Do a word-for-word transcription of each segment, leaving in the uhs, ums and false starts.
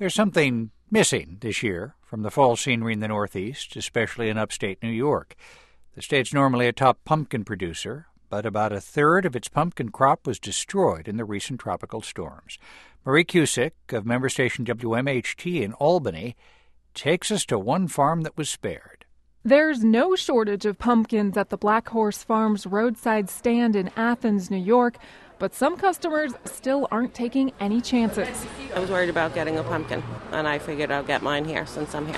There's something missing this year from the fall scenery in the Northeast, especially in upstate New York. The state's normally a top pumpkin producer, but about a third of its pumpkin crop was destroyed in the recent tropical storms. Marie Cusick of member station W M H T in Albany takes us to one farm that was spared. There's no shortage of pumpkins at the Black Horse Farms roadside stand in Athens, New York, but some customers still aren't taking any chances. I was worried about getting a pumpkin, and I figured I'll get mine here since I'm here.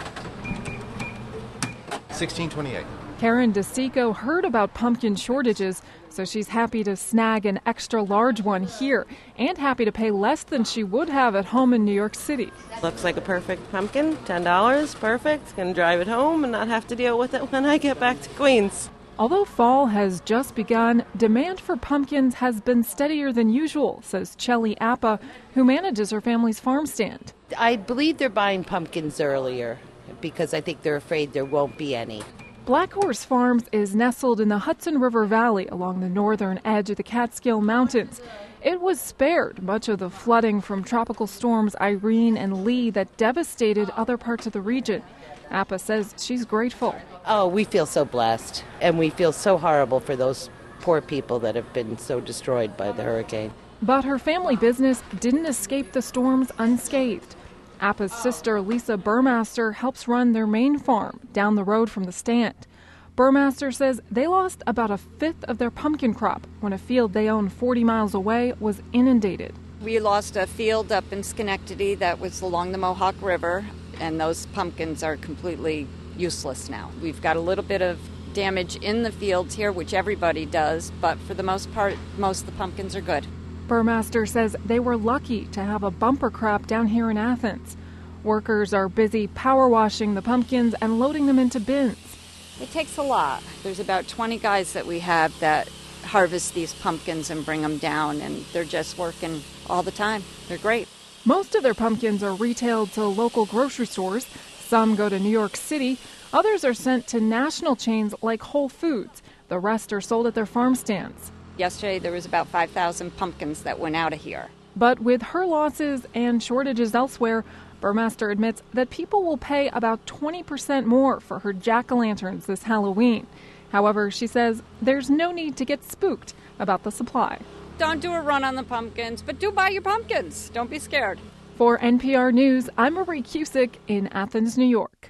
sixteen twenty-eight. Karen DeSico heard about pumpkin shortages, so she's happy to snag an extra large one here and happy to pay less than she would have at home in New York City. Looks like a perfect pumpkin, ten dollars, perfect. Can drive it home and not have to deal with it when I get back to Queens. Although fall has just begun, demand for pumpkins has been steadier than usual, says Chelly Appa, who manages her family's farm stand. I believe they're buying pumpkins earlier because I think they're afraid there won't be any. Black Horse Farms is nestled in the Hudson River Valley along the northern edge of the Catskill Mountains. It was spared much of the flooding from tropical storms Irene and Lee that devastated other parts of the region. Appa says she's grateful. Oh, we feel so blessed, and we feel so horrible for those poor people that have been so destroyed by the hurricane. But her family business didn't escape the storms unscathed. Appa's sister, Lisa Burmaster, helps run their main farm down the road from the stand. Burmaster says they lost about a fifth of their pumpkin crop when a field they own forty miles away was inundated. We lost a field up in Schenectady that was along the Mohawk River, and those pumpkins are completely useless now. We've got a little bit of damage in the fields here, which everybody does, but for the most part, most of the pumpkins are good. Burmaster says they were lucky to have a bumper crop down here in Athens. Workers are busy power washing the pumpkins and loading them into bins. It takes a lot. There's about twenty guys that we have that harvest these pumpkins and bring them down, and they're just working all the time. They're great. Most of their pumpkins are retailed to local grocery stores. Some go to New York City. Others are sent to national chains like Whole Foods. The rest are sold at their farm stands. Yesterday, there was about five thousand pumpkins that went out of here. But with her losses and shortages elsewhere, Burmaster admits that people will pay about twenty percent more for her jack-o'-lanterns this Halloween. However, she says there's no need to get spooked about the supply. Don't do a run on the pumpkins, but do buy your pumpkins. Don't be scared. For N P R News, I'm Marie Cusick in Athens, New York.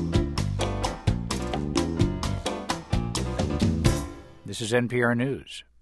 This is N P R News.